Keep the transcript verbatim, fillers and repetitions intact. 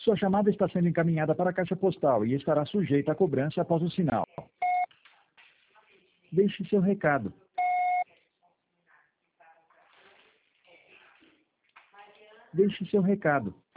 Sua chamada está sendo encaminhada para a caixa postal e estará sujeita a cobrança após o sinal. Deixe seu recado. Deixe seu recado.